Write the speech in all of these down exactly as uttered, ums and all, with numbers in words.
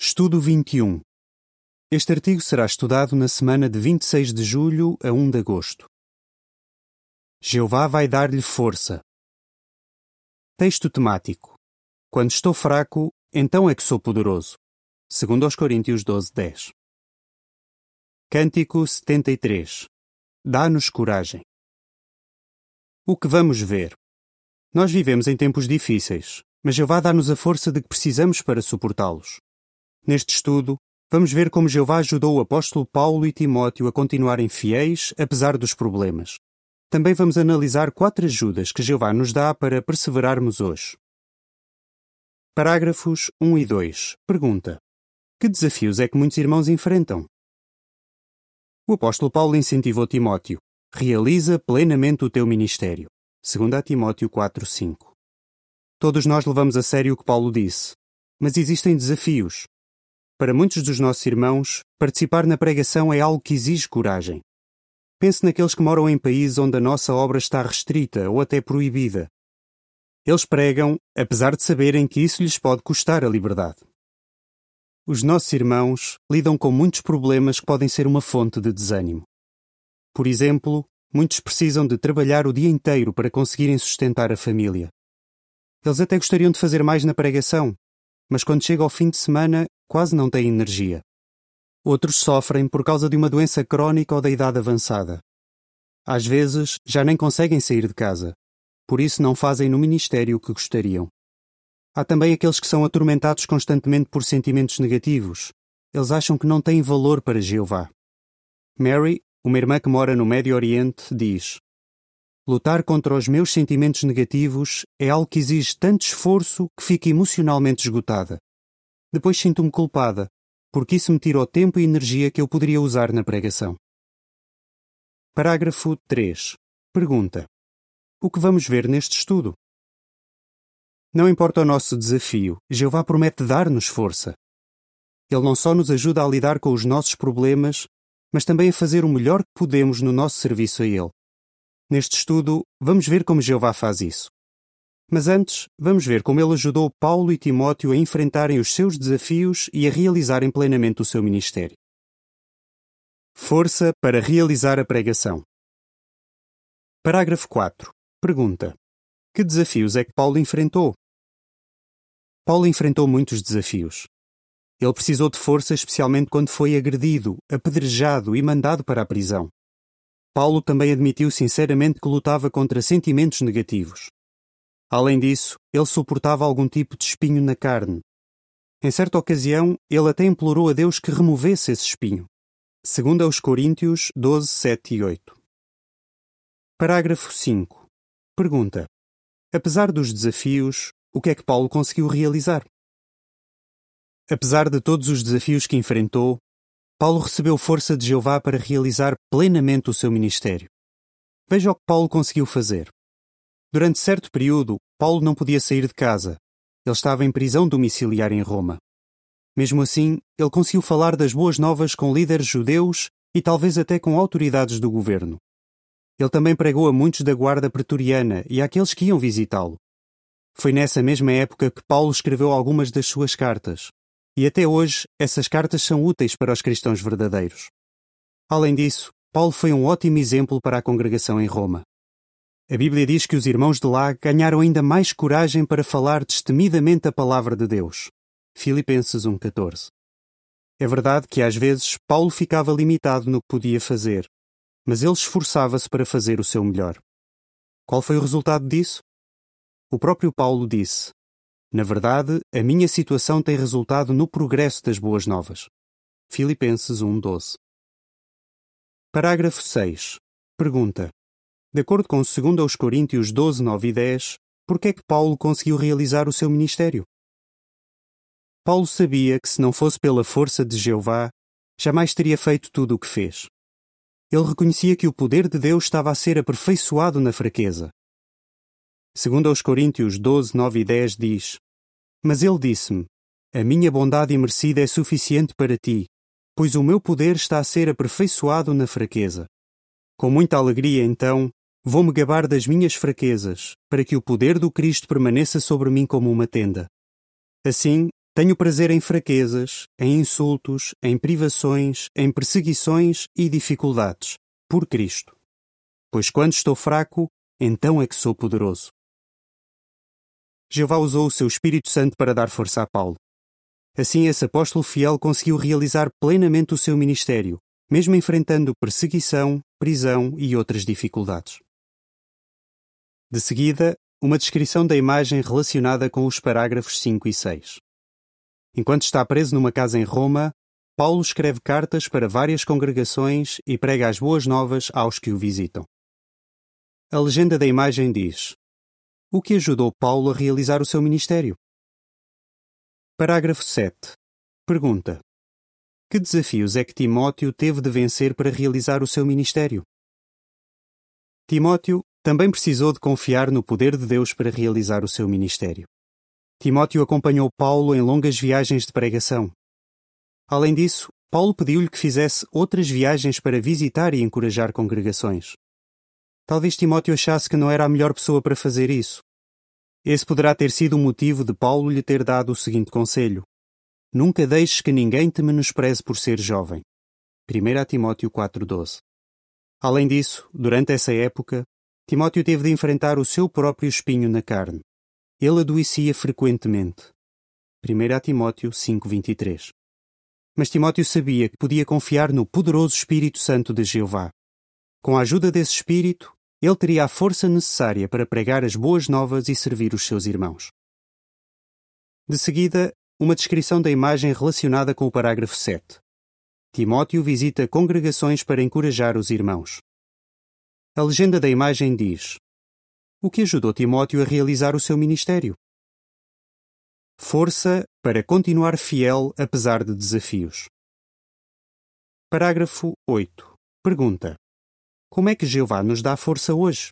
Estudo vinte e um. Este artigo será estudado na semana de vinte e seis de julho a um de agosto. Jeová vai dar-lhe força. Texto temático. Quando estou fraco, então é que sou poderoso. Segundo aos Coríntios doze, dez. Cântico setenta e três. Dá-nos coragem. O que vamos ver? Nós vivemos em tempos difíceis, mas Jeová dá-nos a força de que precisamos para suportá-los. Neste estudo, vamos ver como Jeová ajudou o apóstolo Paulo e Timóteo a continuarem fiéis apesar dos problemas. Também vamos analisar quatro ajudas que Jeová nos dá para perseverarmos hoje. Parágrafos um e dois. Pergunta: que desafios é que muitos irmãos enfrentam? O apóstolo Paulo incentivou Timóteo: realiza plenamente o teu ministério. Segundo a Timóteo quatro, cinco. Todos nós levamos a sério o que Paulo disse, mas existem desafios. Para muitos dos nossos irmãos, participar na pregação é algo que exige coragem. Pense naqueles que moram em países onde a nossa obra está restrita ou até proibida. Eles pregam, apesar de saberem que isso lhes pode custar a liberdade. Os nossos irmãos lidam com muitos problemas que podem ser uma fonte de desânimo. Por exemplo, muitos precisam de trabalhar o dia inteiro para conseguirem sustentar a família. Eles até gostariam de fazer mais na pregação, mas quando chega ao fim de semana, quase não têm energia. Outros sofrem por causa de uma doença crónica ou da idade avançada. Às vezes, já nem conseguem sair de casa, por isso não fazem no ministério o que gostariam. Há também aqueles que são atormentados constantemente por sentimentos negativos. Eles acham que não têm valor para Jeová. Mary, uma irmã que mora no Médio Oriente, diz: lutar contra os meus sentimentos negativos é algo que exige tanto esforço que fico emocionalmente esgotada. Depois sinto-me culpada, porque isso me tira o tempo e energia que eu poderia usar na pregação. Parágrafo três. Pergunta: o que vamos ver neste estudo? Não importa o nosso desafio, Jeová promete dar-nos força. Ele não só nos ajuda a lidar com os nossos problemas, mas também a fazer o melhor que podemos no nosso serviço a Ele. Neste estudo, vamos ver como Jeová faz isso. Mas antes, vamos ver como Ele ajudou Paulo e Timóteo a enfrentarem os seus desafios e a realizarem plenamente o seu ministério. Força para realizar a pregação. Parágrafo quatro. Pergunta: que desafios é que Paulo enfrentou? Paulo enfrentou muitos desafios. Ele precisou de força especialmente quando foi agredido, apedrejado e mandado para a prisão. Paulo também admitiu sinceramente que lutava contra sentimentos negativos. Além disso, ele suportava algum tipo de espinho na carne. Em certa ocasião, ele até implorou a Deus que removesse esse espinho. Segundo aos Coríntios doze, sete e oito. Parágrafo cinco. Pergunta: apesar dos desafios, o que é que Paulo conseguiu realizar? Apesar de todos os desafios que enfrentou, Paulo recebeu força de Jeová para realizar plenamente o seu ministério. Veja o que Paulo conseguiu fazer. Durante certo período, Paulo não podia sair de casa. Ele estava em prisão domiciliar em Roma. Mesmo assim, ele conseguiu falar das boas novas com líderes judeus e talvez até com autoridades do governo. Ele também pregou a muitos da guarda pretoriana e àqueles que iam visitá-lo. Foi nessa mesma época que Paulo escreveu algumas das suas cartas. E até hoje, essas cartas são úteis para os cristãos verdadeiros. Além disso, Paulo foi um ótimo exemplo para a congregação em Roma. A Bíblia diz que os irmãos de lá ganharam ainda mais coragem para falar destemidamente a palavra de Deus. Filipenses um, catorze. É verdade que às vezes Paulo ficava limitado no que podia fazer, mas ele esforçava-se para fazer o seu melhor. Qual foi o resultado disso? O próprio Paulo disse: na verdade, a minha situação tem resultado no progresso das boas novas. Filipenses um, doze. Parágrafo seis. Pergunta: de acordo com segundo aos Coríntios doze, nove e dez, por que é que Paulo conseguiu realizar o seu ministério? Paulo sabia que se não fosse pela força de Jeová, jamais teria feito tudo o que fez. Ele reconhecia que o poder de Deus estava a ser aperfeiçoado na fraqueza. Segundo aos Coríntios doze, nove e dez diz: mas ele disse-me: a minha bondade imerecida é suficiente para ti, pois o meu poder está a ser aperfeiçoado na fraqueza. Com muita alegria, então, vou-me gabar das minhas fraquezas, para que o poder do Cristo permaneça sobre mim como uma tenda. Assim, Tenho prazer em fraquezas, em insultos, em privações, em perseguições e dificuldades, por Cristo. Pois quando estou fraco, então é que sou poderoso. Jeová usou o seu Espírito Santo para dar força a Paulo. Assim, esse apóstolo fiel conseguiu realizar plenamente o seu ministério, mesmo enfrentando perseguição, prisão e outras dificuldades. De seguida, uma descrição da imagem relacionada com os parágrafos cinco e seis. Enquanto está preso numa casa em Roma, Paulo escreve cartas para várias congregações e prega as boas novas aos que o visitam. A legenda da imagem diz: o que ajudou Paulo a realizar o seu ministério? Parágrafo sete. Pergunta: que desafios é que Timóteo teve de vencer para realizar o seu ministério? Timóteo também precisou de confiar no poder de Deus para realizar o seu ministério. Timóteo acompanhou Paulo em longas viagens de pregação. Além disso, Paulo pediu-lhe que fizesse outras viagens para visitar e encorajar congregações. Talvez Timóteo achasse que não era a melhor pessoa para fazer isso. Esse poderá ter sido o motivo de Paulo lhe ter dado o seguinte conselho: nunca deixes que ninguém te menospreze por ser jovem. primeira Timóteo quatro doze. Além disso, durante essa época, Timóteo teve de enfrentar o seu próprio espinho na carne. Ele adoecia frequentemente. primeira Timóteo cinco vinte e três. Mas Timóteo sabia que podia confiar no poderoso Espírito Santo de Jeová. Com a ajuda desse Espírito, ele teria a força necessária para pregar as boas novas e servir os seus irmãos. De seguida, uma descrição da imagem relacionada com o parágrafo sete. Timóteo visita congregações para encorajar os irmãos. A legenda da imagem diz: o que ajudou Timóteo a realizar o seu ministério? Força para continuar fiel apesar de desafios. Parágrafo oito. Pergunta: como é que Jeová nos dá força hoje?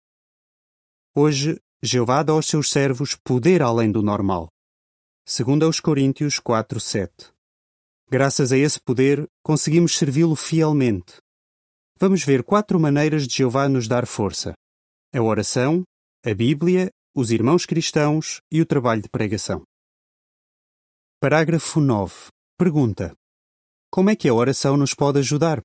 Hoje, Jeová dá aos seus servos poder além do normal. Segundo aos Coríntios quatro sete. Graças a esse poder, conseguimos servi-lo fielmente. Vamos ver quatro maneiras de Jeová nos dar força: a oração, a Bíblia, os irmãos cristãos e o trabalho de pregação. Parágrafo nove. Pergunta: como é que a oração nos pode ajudar?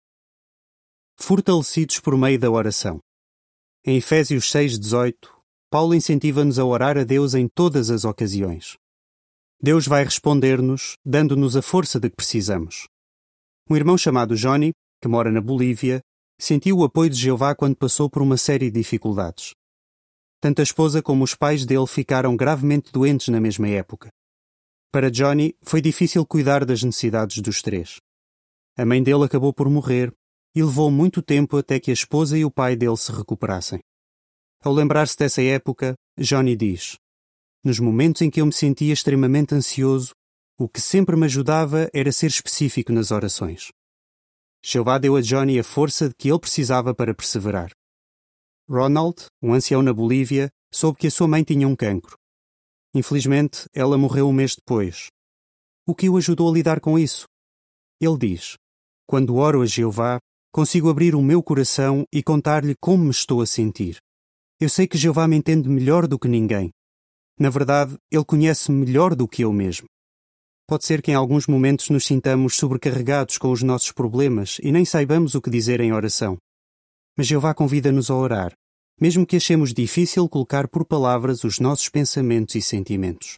Fortalecidos por meio da oração. Em Efésios seis dezoito, Paulo incentiva-nos a orar a Deus em todas as ocasiões. Deus vai responder-nos, dando-nos a força de que precisamos. Um irmão chamado Johnny, que mora na Bolívia, sentiu o apoio de Jeová quando passou por uma série de dificuldades. Tanto a esposa como os pais dele ficaram gravemente doentes na mesma época. Para Johnny, foi difícil cuidar das necessidades dos três. A mãe dele acabou por morrer e levou muito tempo até que a esposa e o pai dele se recuperassem. Ao lembrar-se dessa época, Johnny diz: nos momentos em que eu me sentia extremamente ansioso, o que sempre me ajudava era ser específico nas orações. Jeová deu a Johnny a força de que ele precisava para perseverar. Ronald, um ancião na Bolívia, soube que a sua mãe tinha um cancro. Infelizmente, ela morreu um mês depois. O que o ajudou a lidar com isso? Ele diz: quando oro a Jeová, consigo abrir o meu coração e contar-lhe como me estou a sentir. Eu sei que Jeová me entende melhor do que ninguém. Na verdade, ele conhece-me melhor do que eu mesmo. Pode ser que em alguns momentos nos sintamos sobrecarregados com os nossos problemas e nem saibamos o que dizer em oração. Mas Jeová convida-nos a orar, mesmo que achemos difícil colocar por palavras os nossos pensamentos e sentimentos.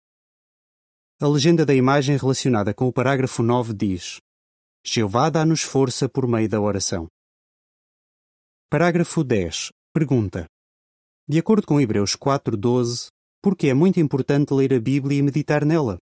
A legenda da imagem relacionada com o parágrafo nove diz: Jeová dá-nos força por meio da oração. Parágrafo dez. Pergunta: de acordo com Hebreus quatro doze, por que é muito importante ler a Bíblia e meditar nela?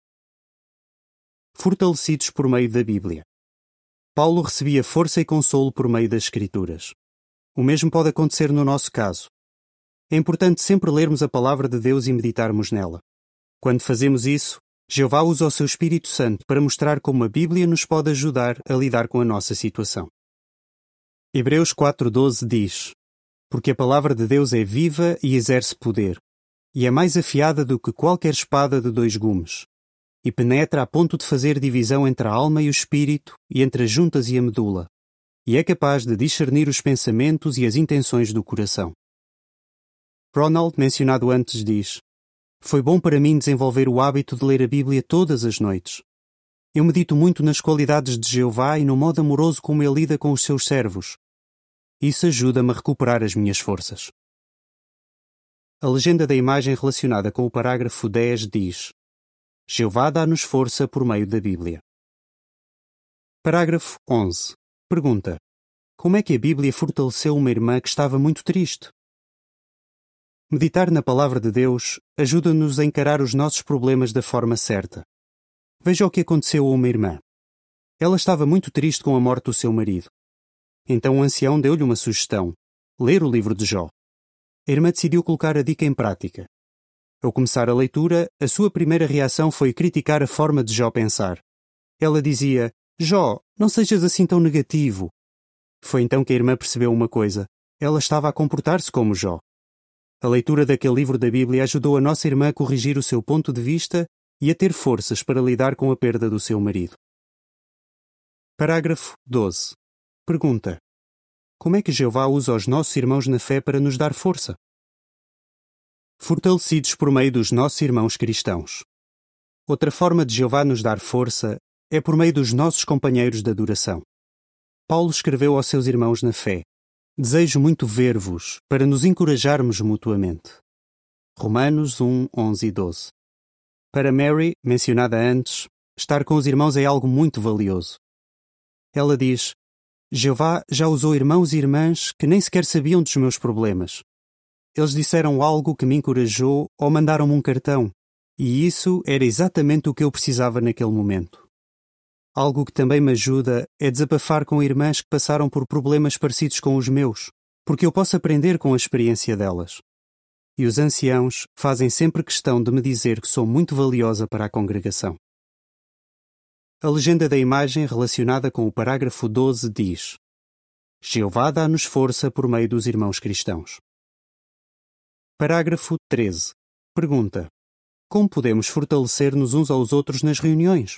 Fortalecidos por meio da Bíblia. Paulo recebia força e consolo por meio das Escrituras. O mesmo pode acontecer no nosso caso. É importante sempre lermos a Palavra de Deus e meditarmos nela. Quando fazemos isso, Jeová usa o seu Espírito Santo para mostrar como a Bíblia nos pode ajudar a lidar com a nossa situação. Hebreus quatro doze diz: porque a Palavra de Deus é viva e exerce poder, e é mais afiada do que qualquer espada de dois gumes, e penetra a ponto de fazer divisão entre a alma e o espírito, e entre as juntas e a medula, e é capaz de discernir os pensamentos e as intenções do coração. Ronald, mencionado antes, diz: Foi bom para mim desenvolver o hábito de ler a Bíblia todas as noites. Eu medito muito nas qualidades de Jeová e no modo amoroso como ele lida com os seus servos. Isso ajuda-me a recuperar as minhas forças. A legenda da imagem relacionada com o parágrafo dez diz: Jeová dá-nos força por meio da Bíblia. Parágrafo onze. Pergunta: como é que a Bíblia fortaleceu uma irmã que estava muito triste? Meditar na Palavra de Deus ajuda-nos a encarar os nossos problemas da forma certa. Veja o que aconteceu a uma irmã. Ela estava muito triste com a morte do seu marido. Então o ancião deu-lhe uma sugestão: ler o livro de Jó. A irmã decidiu colocar a dica em prática. Ao começar a leitura, a sua primeira reação foi criticar a forma de Jó pensar. Ela dizia: Jó, não sejas assim tão negativo. Foi então que a irmã percebeu uma coisa: ela estava a comportar-se como Jó. A leitura daquele livro da Bíblia ajudou a nossa irmã a corrigir o seu ponto de vista e a ter forças para lidar com a perda do seu marido. Parágrafo doze. Pergunta: como é que Jeová usa os nossos irmãos na fé para nos dar força? Fortalecidos por meio dos nossos irmãos cristãos. Outra forma de Jeová nos dar força é por meio dos nossos companheiros de adoração. Paulo escreveu aos seus irmãos na fé: desejo muito ver-vos, para nos encorajarmos mutuamente. Romanos um, onze e doze. Para Mary, mencionada antes, estar com os irmãos é algo muito valioso. Ela diz: Jeová já usou irmãos e irmãs que nem sequer sabiam dos meus problemas. Eles disseram algo que me encorajou ou mandaram-me um cartão, e isso era exatamente o que eu precisava naquele momento. Algo que também me ajuda é desabafar com irmãs que passaram por problemas parecidos com os meus, porque eu posso aprender com a experiência delas. E os anciãos fazem sempre questão de me dizer que sou muito valiosa para a congregação. A legenda da imagem relacionada com o parágrafo doze diz: Jeová dá-nos força por meio dos irmãos cristãos. Parágrafo treze. Pergunta: como podemos fortalecer-nos uns aos outros nas reuniões?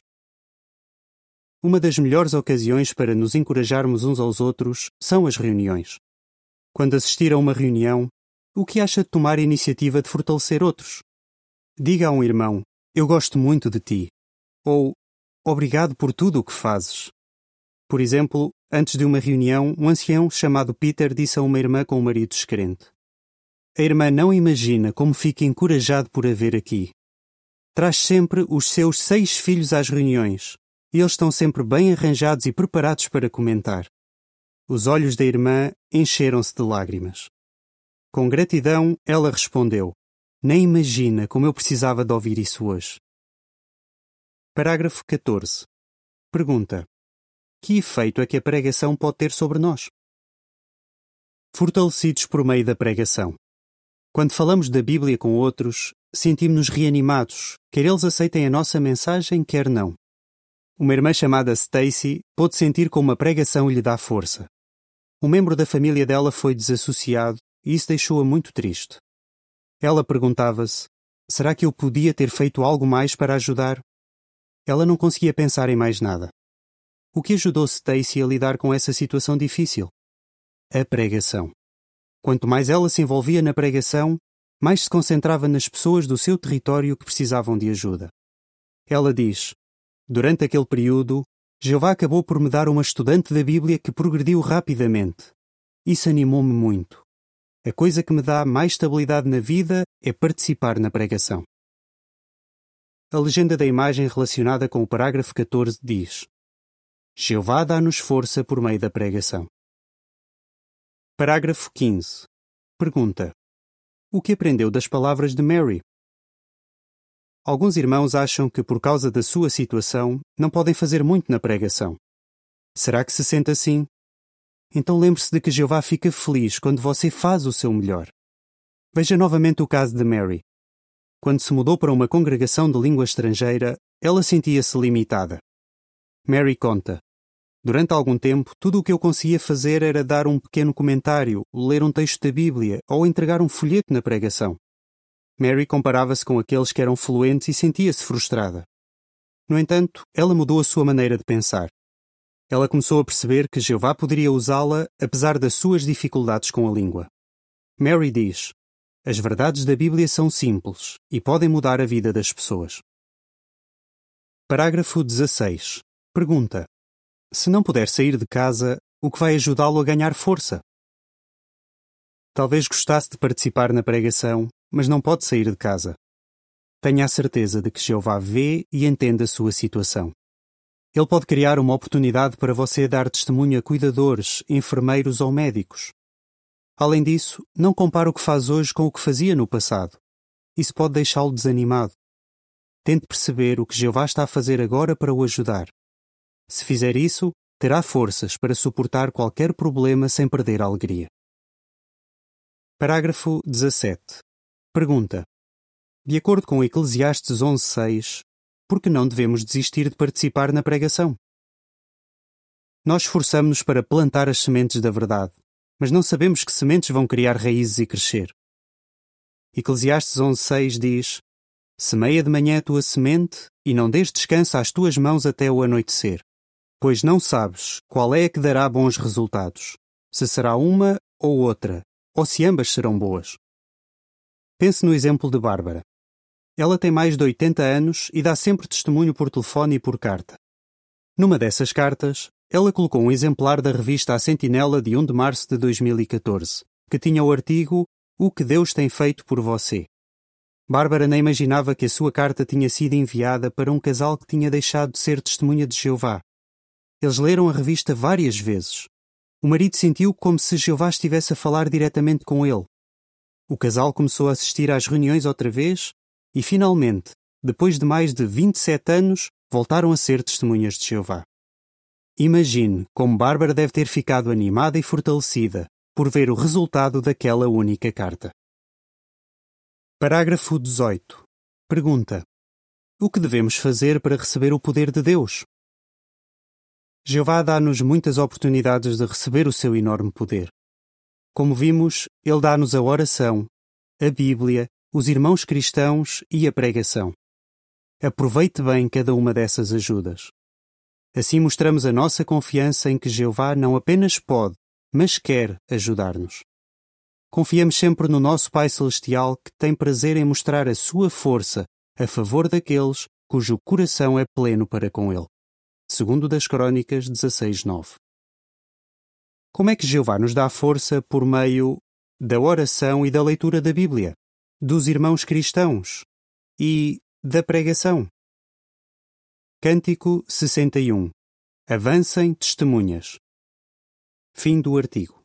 Uma das melhores ocasiões para nos encorajarmos uns aos outros são as reuniões. Quando assistir a uma reunião, o que acha de tomar a iniciativa de fortalecer outros? Diga a um irmão: eu gosto muito de ti. Ou, obrigado por tudo o que fazes. Por exemplo, antes de uma reunião, um ancião chamado Peter disse a uma irmã com um marido descrente: a irmã não imagina como fica encorajado por a ver aqui. Traz sempre os seus seis filhos às reuniões, e eles estão sempre bem arranjados e preparados para comentar. Os olhos da irmã encheram-se de lágrimas. Com gratidão, ela respondeu: nem imagina como eu precisava de ouvir isso hoje. Parágrafo catorze. Pergunta: que efeito é que a pregação pode ter sobre nós? Fortalecidos por meio da pregação. Quando falamos da Bíblia com outros, sentimos-nos reanimados, quer eles aceitem a nossa mensagem, quer não. Uma irmã chamada Stacy pôde sentir como a pregação lhe dá força. Um membro da família dela foi desassociado e isso deixou-a muito triste. Ela perguntava-se: será que eu podia ter feito algo mais para ajudar? Ela não conseguia pensar em mais nada. O que ajudou Stacy a lidar com essa situação difícil? A pregação. Quanto mais ela se envolvia na pregação, mais se concentrava nas pessoas do seu território que precisavam de ajuda. Ela diz: durante aquele período, Jeová acabou por me dar uma estudante da Bíblia que progrediu rapidamente. Isso animou-me muito. A coisa que me dá mais estabilidade na vida é participar na pregação. A legenda da imagem relacionada com o parágrafo catorze diz: Jeová dá-nos força por meio da pregação. Parágrafo quinze. Pergunta: o que aprendeu das palavras de Mary? Alguns irmãos acham que, por causa da sua situação, não podem fazer muito na pregação. Será que se sente assim? Então lembre-se de que Jeová fica feliz quando você faz o seu melhor. Veja novamente o caso de Mary. Quando se mudou para uma congregação de língua estrangeira, ela sentia-se limitada. Mary conta: durante algum tempo, tudo o que eu conseguia fazer era dar um pequeno comentário, ler um texto da Bíblia ou entregar um folheto na pregação. Mary comparava-se com aqueles que eram fluentes e sentia-se frustrada. No entanto, ela mudou a sua maneira de pensar. Ela começou a perceber que Jeová poderia usá-la apesar das suas dificuldades com a língua. Mary diz: As verdades da Bíblia são simples e podem mudar a vida das pessoas. Parágrafo dezasseis. Pergunta: se não puder sair de casa, o que vai ajudá-lo a ganhar força? Talvez gostasse de participar na pregação, mas não pode sair de casa. Tenha a certeza de que Jeová vê e entende a sua situação. Ele pode criar uma oportunidade para você dar testemunho a cuidadores, enfermeiros ou médicos. Além disso, não compare o que faz hoje com o que fazia no passado. Isso pode deixá-lo desanimado. Tente perceber o que Jeová está a fazer agora para o ajudar. Se fizer isso, terá forças para suportar qualquer problema sem perder a alegria. Parágrafo dezassete. Pergunta: de acordo com Eclesiastes onze, seis, por que não devemos desistir de participar na pregação? Nós esforçamo-nos para plantar as sementes da verdade, mas não sabemos que sementes vão criar raízes e crescer. Eclesiastes onze, seis diz: semeia de manhã a tua semente e não dês descanso às tuas mãos até o anoitecer, pois não sabes qual é a que dará bons resultados, se será uma ou outra, ou se ambas serão boas. Pense no exemplo de Bárbara. Ela tem mais de oitenta anos e dá sempre testemunho por telefone e por carta. Numa dessas cartas, ela colocou um exemplar da revista A Sentinela de um de março de dois mil e catorze, que tinha o artigo O que Deus tem feito por você. Bárbara nem imaginava que a sua carta tinha sido enviada para um casal que tinha deixado de ser testemunha de Jeová. Eles leram a revista várias vezes. O marido sentiu como se Jeová estivesse a falar diretamente com ele. O casal começou a assistir às reuniões outra vez e, finalmente, depois de mais de vinte e sete anos, voltaram a ser testemunhas de Jeová. Imagine como Bárbara deve ter ficado animada e fortalecida por ver o resultado daquela única carta. Parágrafo dezoito. Pergunta: o que devemos fazer para receber o poder de Deus? Jeová dá-nos muitas oportunidades de receber o seu enorme poder. Como vimos, Ele dá-nos a oração, a Bíblia, os irmãos cristãos e a pregação. Aproveite bem cada uma dessas ajudas. Assim mostramos a nossa confiança em que Jeová não apenas pode, mas quer ajudar-nos. Confiamos sempre no nosso Pai Celestial, que tem prazer em mostrar a sua força a favor daqueles cujo coração é pleno para com Ele. Segundo das Crônicas dezasseis, nove. Como é que Jeová nos dá força por meio da oração e da leitura da Bíblia, dos irmãos cristãos e da pregação? Cântico sessenta e um. Avancem testemunhas. Fim do artigo.